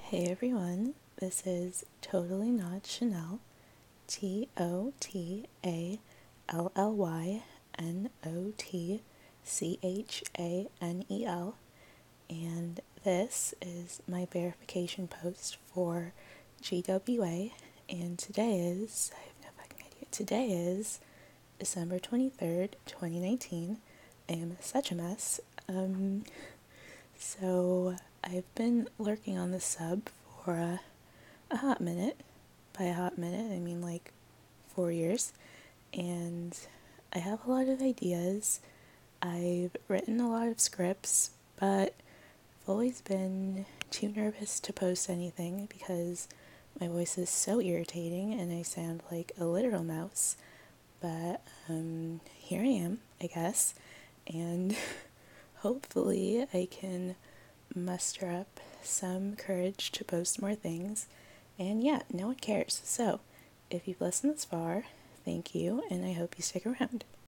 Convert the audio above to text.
Hey everyone, this is Totally Not Chanel, TOTALLYNOTCHANEL, and this is my verification post for GWA, and I have no fucking idea, today is December 23rd, 2019. I am such a mess. So I've been lurking on the sub for a hot minute. By a hot minute, I mean like 4 years. And I have a lot of ideas. I've written a lot of scripts, but I've always been too nervous to post anything because my voice is so irritating and I sound like a literal mouse. But here I am, I guess. And hopefully I can muster up some courage to post more things. And yeah, no one cares. So, if you've listened this far, thank you, and I hope you stick around.